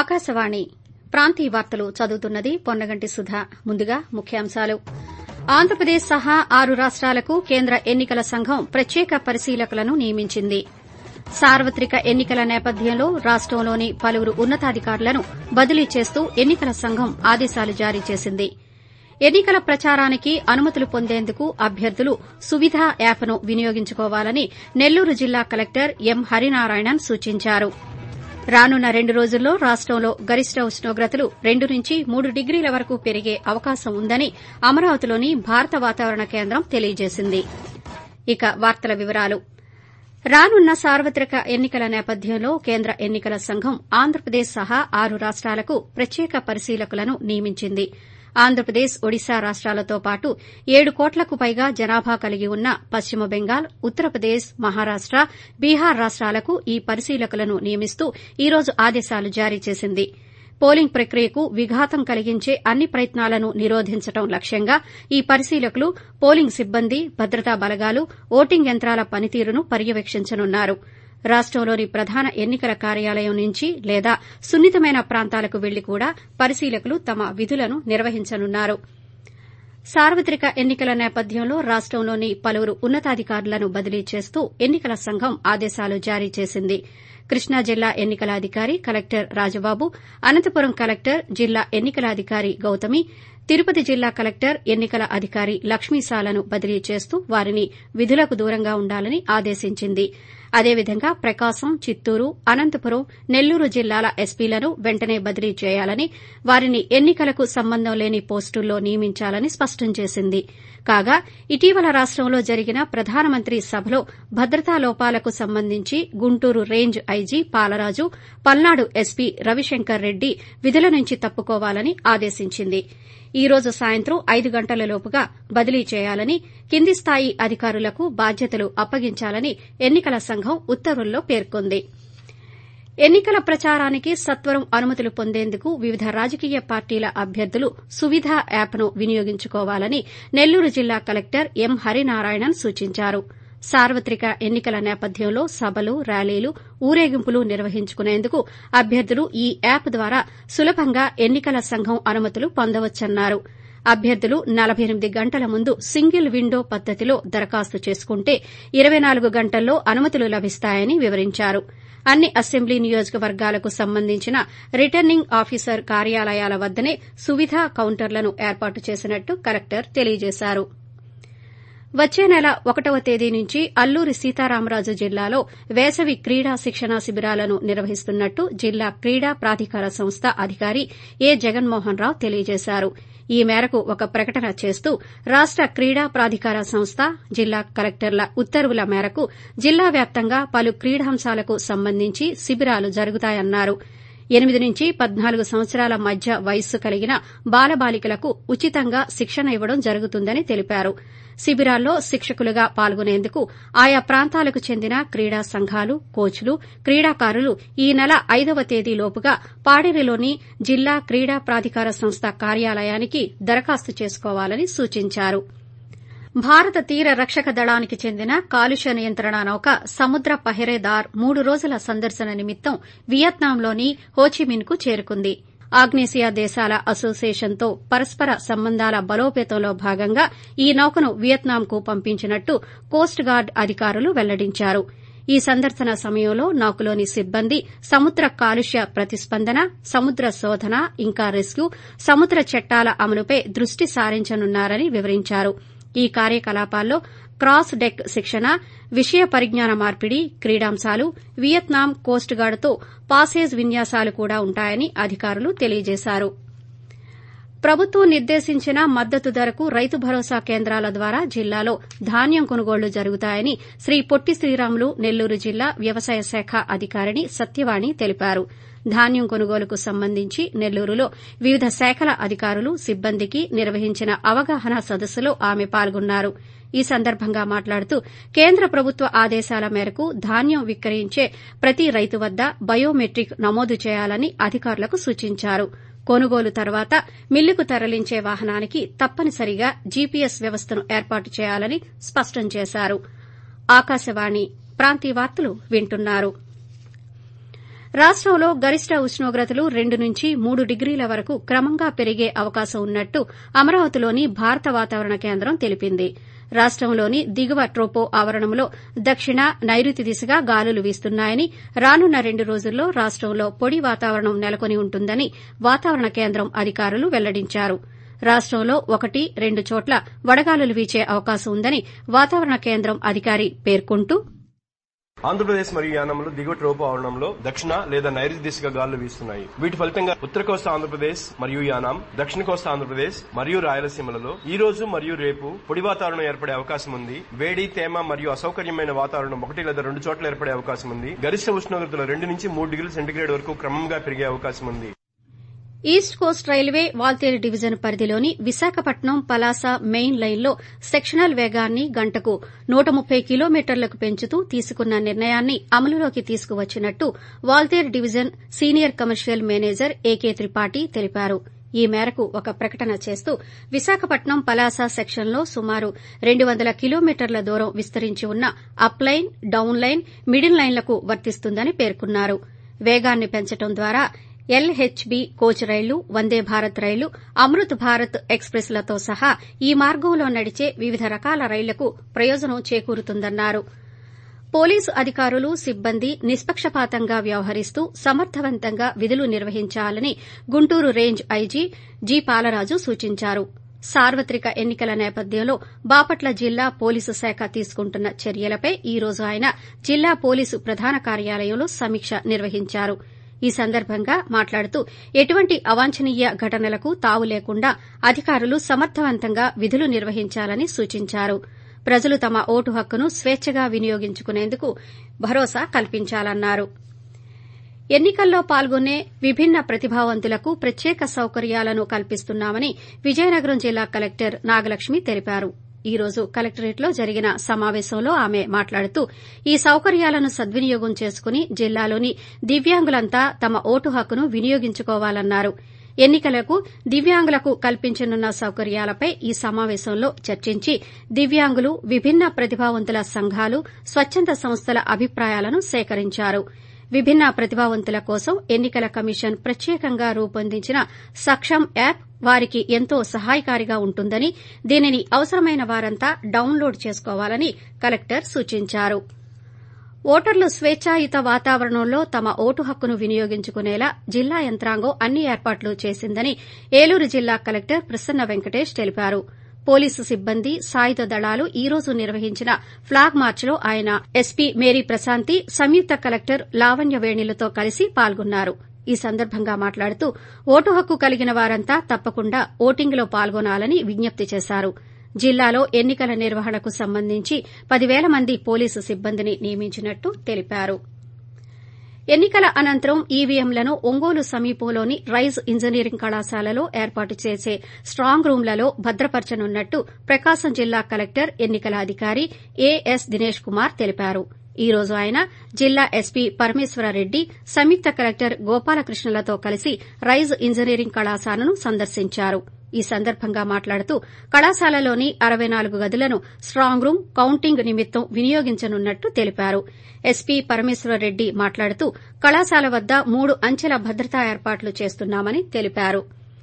ఆకాశవాణి ప్రాంతీయ వార్తలు చదువుతున్నది పొన్నగంటి సుధా. ముందుగా ముఖ్యాంశాలు. ఆంధ్రప్రదేశ్ సహా 6 రాష్టాలకు కేంద్ర ఎన్నికల సంఘం ప్రత్యేక పరిశీలకులను నియమించింది. సార్వత్రిక ఎన్నికల నేపథ్యంలో రాష్టంలోని పలువురు ఉన్నతాధికారులను బదిలీ చేస్తూ ఎన్నికల సంఘం ఆదేశాలు జారీ చేసింది. ఎన్నికల ప్రచారానికి అనుమతులు పొందేందుకు అభ్యర్థులు సువిధ యాప్ను వినియోగించుకోవాలని నెల్లూరు జిల్లా కలెక్టర్ ఎం హరినారాయణన్ సూచించారు. రానున్న 2 రోజుల్లో రాష్టంలో గరిష్ట ఉష్ణోగ్రతలు 2 నుంచి 3 డిగ్రీల వరకు పెరిగే అవకాశం ఉందని అమరావతిలోని భారత వాతావరణ కేంద్రం తెలియజేసింది. రానున్న సార్వత్రిక ఎన్నికల నేపథ్యంలో కేంద్ర ఎన్నికల సంఘం ఆంధ్రప్రదేశ్ సహా 6 రాష్టాలకు ప్రత్యేక పరిశీలకులను నియమించింది. ఆంధ్రప్రదేశ్, ఒడిశా రాష్టాలతో పాటు 7 కోట్లకు పైగా జనాభా కలిగి ఉన్న పశ్చిమ బెంగాల్, ఉత్తరప్రదేశ్, మహారాష్ట, బీహార్ రాష్టాలకు ఈ పరిశీలకులను నియమిస్తూ ఈ రోజు ఆదేశాలు జారీ చేసింది. పోలింగ్ ప్రక్రియకు విఘాతం కలిగించే అన్ని ప్రయత్నాలను నిరోధించడం లక్ష్యంగా ఈ పరిశీలకులు పోలింగ్ సిబ్బంది, భద్రతా బలగాలు, ఓటింగ్ యంత్రాల పనితీరును పర్యవేక్షించనున్నారు. రాష్టంలోని ప్రధాన ఎన్నికల కార్యాలయం నుంచి లేదా సున్నితమైన ప్రాంతాలకు వెళ్లి కూడా పరిశీలకులు తమ విధులను నిర్వహించనున్నారు. సార్వత్రిక ఎన్నికల నేపథ్యంలో రాష్టంలోని పలువురు ఉన్నతాధికారులను బదిలీ చేస్తూ ఎన్నికల సంఘం ఆదేశాలు జారీ చేసింది. కృష్ణా జిల్లా ఎన్నికల అధికారి కలెక్టర్ రాజబాబు, అనంతపురం కలెక్టర్, జిల్లా ఎన్నికల అధికారి గౌతమి, తిరుపతి జిల్లా కలెక్టర్, ఎన్నికల అధికారి లక్ష్మీశాలను బదిలీ చేస్తూ వారిని విధులకు దూరంగా ఉండాలని ఆదేశించింది. అదేవిధంగా ప్రకాశం, చిత్తూరు, అనంతపురం, నెల్లూరు జిల్లాల ఎస్పీలను వెంటనే బదిలీ చేయాలని, వారిని ఎన్నికలకు సంబంధం లేని పోస్టుల్లో నియమించాలని స్పష్టం చేసింది. కాగా ఇటీవల రాష్టంలో జరిగిన ప్రధానమంత్రి సభలో భద్రతా లోపాలకు సంబంధించి Guntur range IG Palaraju, Palnadu SP Ravishankar Reddy విధుల నుంచి తప్పుకోవాలని ఆదేశించింది. ఈ రోజు సాయంత్రం 5 గంటలలోపుగా బదిలీ చేయాలని, కింది స్థాయి అధికారులకు బాధ్యతలు అప్పగించాలని ఎన్నికల సంఘం ఉత్తర్వుల్లో పేర్కొంది. ఎన్నికల ప్రచారానికి సత్వరం అనుమతులు పొందేందుకు వివిధ రాజకీయ పార్టీల అభ్యర్థులు సువిధ యాప్ను వినియోగించుకోవాలని నెల్లూరు జిల్లా కలెక్టర్ ఎం హరినారాయణన్ సూచించారు. సార్వత్రిక ఎన్నికల నేపథ్యంలో సభలు, ర్యాలీలు, ఊరేగింపులు నిర్వహించుకునేందుకు అభ్యర్థులు ఈ యాప్ ద్వారా సులభంగా ఎన్నికల సంఘం అనుమతులు పొందవచ్చన్నారు. అభ్యర్థులు 48 గంటల ముందు సింగిల్ విండో పద్దతిలో దరఖాస్తు చేసుకుంటే 24 గంటల్లో అనుమతులు లభిస్తాయని వివరించారు. అన్ని అసెంబ్లీ నియోజకవర్గాలకు సంబంధించిన రిటర్నింగ్ ఆఫీసర్ కార్యాలయాల వద్దనే సువిధ కౌంటర్లను ఏర్పాటు చేసినట్టు కలెక్టర్ తెలియజేశారు. వచ్చే నెల 1వ తేదీ నుంచి అల్లూరి సీతారామరాజు జిల్లాలో వేసవి క్రీడా శిక్షణా శిబిరాలను నిర్వహిస్తున్నట్టు జిల్లా క్రీడా ప్రాధికార సంస్థ అధికారి ఏ జగన్మోహన్ రావు తెలియజేశారు. ఈ మేరకు ఒక ప్రకటన చేస్తూ రాష్ట క్రీడా ప్రాధికార సంస్థ, జిల్లా కలెక్టర్ల ఉత్తర్వుల మేరకు జిల్లా వ్యాప్తంగా పలు క్రీడాంశాలకు సంబంధించి శిబిరాలు జరుగుతాయన్నారు. 8 నుంచి 14 సంవత్సరాల మధ్య వయస్సు కలిగిన బాలబాలికలకు ఉచితంగా శిక్షణ ఇవ్వడం జరుగుతుందని తెలిపారు. శిబిరాల్లో శిక్షకులుగా పాల్గొనేందుకు ఆయా ప్రాంతాలకు చెందిన క్రీడా సంఘాలు, కోచ్లు, క్రీడాకారులు ఈ నెల 5వ తేదీలోపుగా పాడేరులోని జిల్లా క్రీడా ప్రాధికార సంస్థ కార్యాలయానికి దరఖాస్తు చేసుకోవాలని సూచించారు. భారత తీర రక్షక దళానికి చెందిన కాలుష్య నియంత్రణ నౌక సముద్ర పహరేదార్ 3 రోజుల సందర్శన నిమిత్తం వియత్నాంలోని హోచిమిన్కు చేరుకుంది. ఆగ్నేసియా దేశాల అసోసియేషన్తో పరస్పర సంబంధాల బలోపేతంలో భాగంగా ఈ నౌకను వియత్నాంకు పంపించినట్టు కోస్ట్ గార్డ్ అధికారులు వెల్లడించారు. ఈ సందర్శన సమయంలో నౌకలోని సిబ్బంది సముద్ర కాలుష్య ప్రతిస్పందన, సముద్ర శోధన, ఇంకా రెస్క్యూ, సముద్ర చట్టాల అమలుపై దృష్టి సారించనున్నారని వివరించారు. ఈ కార్యకలాపాల్లో క్రాస్ డెక్ శిక్షణ, విషయ పరిజ్ఞాన మార్పిడి, క్రీడాంశాలు, వియత్నాం కోస్ట్ గార్డ్తో పాసేజ్ విన్యాసాలు కూడా ఉంటాయని అధికారులు తెలియజేశారు. ప్రభుత్వం నిర్దేశించిన మద్దతు ధరకు రైతు భరోసా కేంద్రాల ద్వారా జిల్లాలో ధాన్యం కొనుగోళ్లు జరుగుతాయని శ్రీ పొట్టి శ్రీరాములు నెల్లూరు జిల్లా వ్యవసాయ శాఖ అధికారిణి సత్యవాణి తెలిపారు. ధాన్యం కొనుగోలుకు సంబంధించి నెల్లూరులో వివిధ శాఖల అధికారులు, సిబ్బందికి నిర్వహించిన అవగాహన సదస్సులో ఆమె పాల్గొన్నారు. ఈ సందర్భంగా మాట్లాడుతూ కేంద్ర ప్రభుత్వ ఆదేశాల మేరకు ధాన్యం విక్రయించే ప్రతి రైతు వద్ద బయోమెట్రిక్ నమోదు చేయాలని అధికారులకు సూచించారు. కొనుగోలు తర్వాత మిల్లుకు తరలించే వాహనానికి తప్పనిసరిగా జీపీఎస్ వ్యవస్థను ఏర్పాటు చేయాలని స్పష్టం చేశారు. రాష్టంలో గరిష్ట ఉష్ణోగ్రతలు 2 నుంచి 3 డిగ్రీల వరకు క్రమంగా పెరిగే అవకాశం ఉన్నట్టు అమరావతిలోని భారత వాతావరణ కేంద్రం తెలిపింది. రాష్టంలోని దిగువ ట్రోపో ఆవరణంలో దక్షిణ, నైరుతి దిశగా గాలులు వీస్తున్నాయని, రానున్న 2 రోజుల్లో రాష్టంలో పొడి వాతావరణం నెలకొని ఉంటుందని వాతావరణ కేంద్రం అధికారులు వెల్లడించారు. రాష్టంలో 1-2 చోట్ల వడగాలులు వీచే అవకాశం ఉందని వాతావరణ కేంద్రం అధికారి పేర్కొంటూ, ఆంధ్రప్రదేశ్ మరియు యానంలో దిగువ ట్రోపో ఆవరణంలో దక్షిణ లేదా నైరుతి దిశగా గాలులు వీస్తున్నాయి. వీటి ఫలితంగా ఉత్తర కోస్తా ఆంధ్రప్రదేశ్ మరియు యానాం, దక్షిణ కోస్తా ఆంధ్రప్రదేశ్ మరియు రాయలసీమలలో ఈ రోజు మరియు రేపు పొడి వాతావరణం ఏర్పడే అవకాశం ఉంది. వేడి, తేమ మరియు అసౌకర్యమైన వాతావరణం 1 లేదా 2 చోట్ల ఏర్పడే అవకాశం ఉంది. గరిష్ట ఉష్ణోగ్రతలు 2 నుంచి 3 డిగ్రీల సెంటీగ్రేడ్ వరకు క్రమంగా పెరిగే అవకాశం ఉంది. East Coast Railway Waltair division పరిధిలోని విశాఖపట్నం పలాస మెయిన్ లైన్లో సెక్షనల్ వేగాన్ని గంటకు 130 కిలోమీటర్లకు పెంచుతూ తీసుకున్న నిర్ణయాన్ని అమలులోకి తీసుకువచ్చినట్టు Waltair division senior commercial manager A K Tripathi తెలిపారు. ఈ మేరకు ఒక ప్రకటన చేస్తూ విశాఖపట్నం పలాస సెక్షన్లో సుమారు 200 కిలోమీటర్ల దూరం విస్తరించి ఉన్న up line, down line, middle లైన్లకు వర్తిస్తుందని పేర్కొన్నారు. వేగాన్ని పెంచడం ద్వారా ఎల్హెచ్బీ కోచ్ రైళ్లు, వందే భారత్ రైళ్లు, అమృత్ భారత్ ఎక్స్ప్రెస్లతో సహా ఈ మార్గంలో నడిచే వివిధ రకాల రైళ్లకు ప్రయోజనం చేకూరుతుందన్నారు. పోలీసు అధికారులు, సిబ్బంది నిష్పక్షపాతంగా వ్యవహరిస్తూ సమర్థవంతంగా విధులు నిర్వహించాలని Guntur range IG G Palaraju సూచించారు. సార్వత్రిక ఎన్నికల నేపథ్యంలో బాపట్ల జిల్లా పోలీసు శాఖ తీసుకుంటున్న చర్యలపై ఈ రోజు ఆయన జిల్లా పోలీసు ప్రధాన కార్యాలయంలో సమీక్ష నిర్వహించారు. ఈ సందర్భంగా మాట్లాడుతూ ఎటువంటి అవాంఛనీయ ఘటనలకు తావు లేకుండా అధికారులు సమర్థవంతంగా విధులు నిర్వహించాలని సూచించారు. ప్రజలు తమ ఓటు హక్కును స్వేచ్చగా వినియోగించుకునేందుకు భరోసా కల్పించాలన్నారు. ఎన్నికల్లో పాల్గొనే విభిన్న ప్రతిభావంతులకు ప్రత్యేక సౌకర్యాలను కల్పిస్తున్నామని విజయనగరం జిల్లా కలెక్టర్ నాగలక్ష్మి తెలిపారు. ఈ రోజు కలెక్టరేట్లో జరిగిన సమావేశంలో ఆమె మాట్లాడుతూ ఈ సౌకర్యాలను సద్వినియోగం చేసుకుని జిల్లాలోని దివ్యాంగులంతా తమ ఓటు హక్కును వినియోగించుకోవాలన్నారు. ఎన్నికలకు దివ్యాంగులకు కల్పించనున్న సౌకర్యాలపై ఈ సమావేశంలో చర్చించి దివ్యాంగులు, విభిన్న ప్రతిభావంతుల సంఘాలు, స్వచ్చంద సంస్థల అభిప్రాయాలను సేకరించారు. విభిన్న ప్రతిభావంతుల కోసం ఎన్నికల కమిషన్ ప్రత్యేకంగా రూపొందించిన సక్షమ్ యాప్ వారికి ఎంతో సహాయకారిగా ఉంటుందని, దీనిని అవసరమైన వారంతా డౌన్లోడ్ చేసుకోవాలని కలెక్టర్ సూచించారు. ఓటర్లు స్వేచ్ఛాయుత వాతావరణంలో తమ ఓటు హక్కును వినియోగించుకునేలా జిల్లా యంత్రాంగం అన్ని ఏర్పాట్లు చేసిందని ఏలూరు జిల్లా కలెక్టర్ ప్రసన్న వెంకటేష్ తెలిపారు. పోలీసు సిబ్బంది, సాయుధ దళాలు ఈ రోజు నిర్వహించిన ఫ్లాగ్ మార్చ్లో ఆయన ఎస్పీ మేరీ ప్రశాంతి, సంయుక్త కలెక్టర్ లావణ్య వేణిలతో కలిసి పాల్గొన్నారు. ఈ సందర్భంగా మాట్లాడుతూ ఓటు హక్కు కలిగిన వారంతా తప్పకుండా ఓటింగ్లో పాల్గొనాలని విజ్ఞప్తి చేశారు. జిల్లాలో ఎన్నికల నిర్వహణకు సంబంధించి 10,000 మంది పోలీసు సిబ్బందిని నియమించినట్టు తెలిపారు. ఎన్నికల అనంతరం ఈవీఎంలను ఒంగోలు సమీపంలోని రైజ్ ఇంజనీరింగ్ కళాశాలలో ఏర్పాటు చేసే స్టాంగ్ రూంలలో భద్రపరచనున్నట్టు ప్రకాశం జిల్లా కలెక్టర్ ఎన్నికల అధికారి ఏఎస్ దినేష్ కుమార్ తెలిపారు. ఈ రోజు ఆయన జిల్లా ఎస్పీ పరమేశ్వరరెడ్డి, సంయుక్త కలెక్టర్ గోపాలకృష్ణలతో కలిసి రైజ్ ఇంజనీరింగ్ కళాశాలను సందర్శించారు. ఈ సందర్భంగా మాట్లాడుతూ కళాశాలలోని 64 గదులను స్టాంగ్ రూం, కౌంటింగ్ నిమిత్తం వినియోగించనున్నట్టు తెలిపారు. ఎస్పీ పరమేశ్వరరెడ్డి మాట్లాడుతూ కళాశాల వద్ద 3 అంచెల భద్రతా ఏర్పాట్లు చేస్తున్నామని తెలిపారు.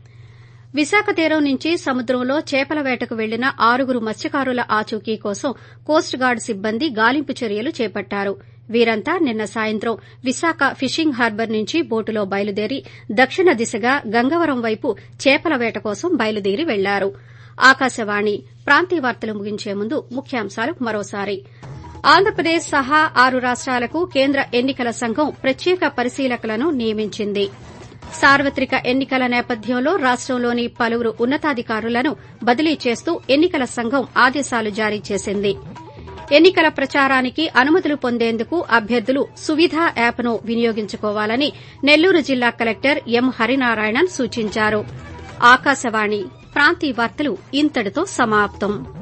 విశాఖ తీరం నుంచి సముద్రంలో చేపల వేటకు వెళ్లిన 6 మత్స్యకారుల ఆచూకీ కోసం కోస్ట్ గార్డ్ సిబ్బంది గాలింపు చర్యలు చేపట్టారు. వీరంతా నిన్న సాయంత్రం విశాఖ ఫిషింగ్ హార్బర్ నుంచి బోటులో బయలుదేరి దక్షిణ దిశగా గంగవరం వైపు చేపల వేట కోసం బయలుదేరి వెళ్లారు. ఆకాశవాణి ప్రాంతీయ వార్తలు ముగించే ముందు ముఖ్యాంశాలు మరోసారి. ఆంధ్రప్రదేశ్ సహా 6 రాష్ట్రాలకు కేంద్ర ఎన్నికల సంఘం ప్రత్యేక పరిశీలకులను నియమించింది. సార్వత్రిక ఎన్నికల నేపథ్యంలో రాష్టంలోని పలువురు ఉన్నతాధికారులను బదిలీ చేస్తూ ఎన్నికల సంఘం ఆదేశాలు జారీ చేసింది. ఎన్నికల ప్రచారానికి అనుమతులు పొందేందుకు అభ్యర్థులు సువిధ యాప్ను వినియోగించుకోవాలని నెల్లూరు జిల్లా కలెక్టర్ ఎం హరినారాయణన్ సూచించారు. ఆకాశవాణి ప్రాంతీయ వార్తలు ఇంతటితో సమాప్తం.